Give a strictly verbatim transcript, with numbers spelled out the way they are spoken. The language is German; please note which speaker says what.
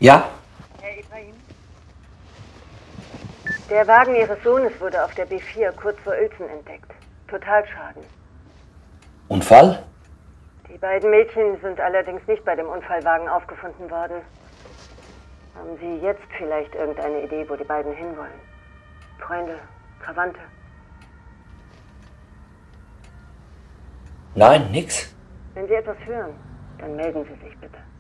Speaker 1: Ja?
Speaker 2: Herr Ibrahim? Der Wagen Ihres Sohnes wurde auf der B vier kurz vor Uelzen entdeckt. Totalschaden.
Speaker 1: Unfall?
Speaker 2: Die beiden Mädchen sind allerdings nicht bei dem Unfallwagen aufgefunden worden. Haben Sie jetzt vielleicht irgendeine Idee, wo die beiden hinwollen? Freunde, Verwandte?
Speaker 1: Nein, nix.
Speaker 2: Wenn Sie etwas hören, dann melden Sie sich bitte.